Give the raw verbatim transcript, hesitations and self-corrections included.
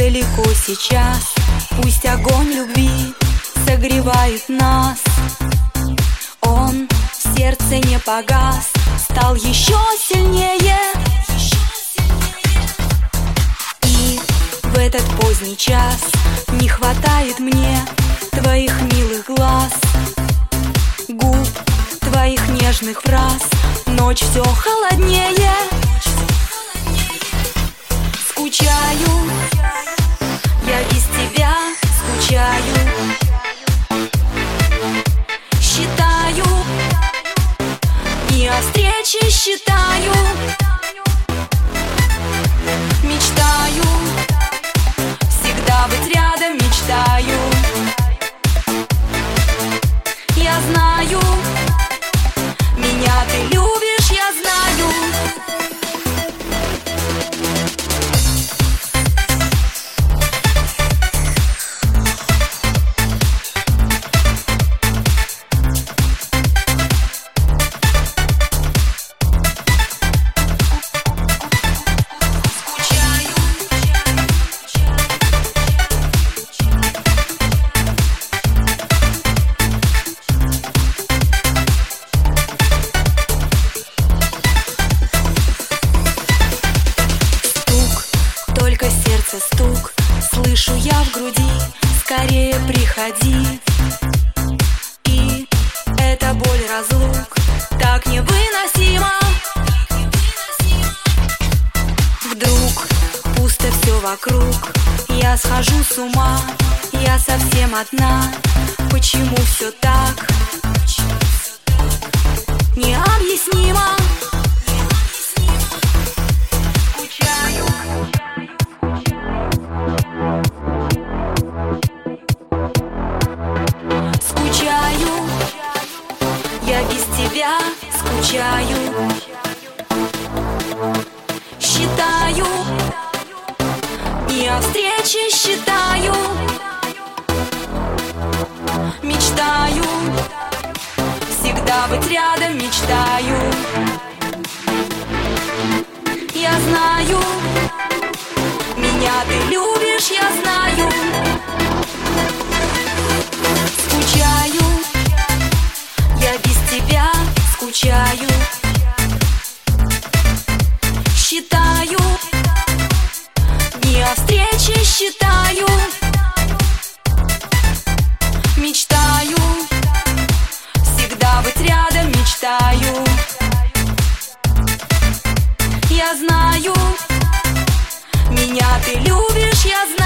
далеко сейчас. Пусть огонь любви согревает нас. Он в сердце не погас, стал еще сильнее. И в этот поздний час не хватает мне твоих милых глаз, губ, твоих нежных фраз. Ночь все холоднее. Скучаю, я без тебя скучаю. Считаю, дни о встрече считаю. Мечтаю, всегда быть рядом мечтаю. Я знаю, меня ты любишь, я знаю. Только сердце стук слышу я в груди. Скорее приходи. И эта боль разлук так невыносима. Вдруг пусто все вокруг, я схожу с ума. Я совсем одна. Почему все так необъяснимо? Скучаю, я без тебя скучаю. Считаю, дни о встрече считаю. Мечтаю, всегда быть рядом мечтаю. Я знаю, меня ты любишь, я знаю. Скучаю, я без тебя скучаю. Считаю, дни о встрече считаю. Мечтаю, всегда быть рядом мечтаю. Я знаю, меня ты любишь, я знаю.